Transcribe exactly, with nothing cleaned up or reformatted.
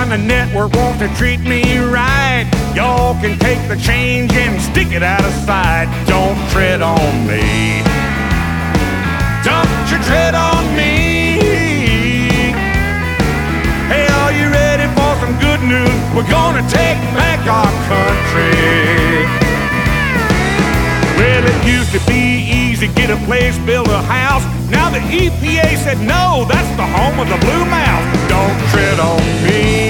the network wants to treat me right, y'all can take the change and stick it out of sight. Don't tread on me. Don't you tread on me. Hey, are you ready for some good news? We're gonna take back our country. Well, it used to be easy, get a place, build a house. Now the E P A said no, that's the home of the blue mouse. Don't tread on me.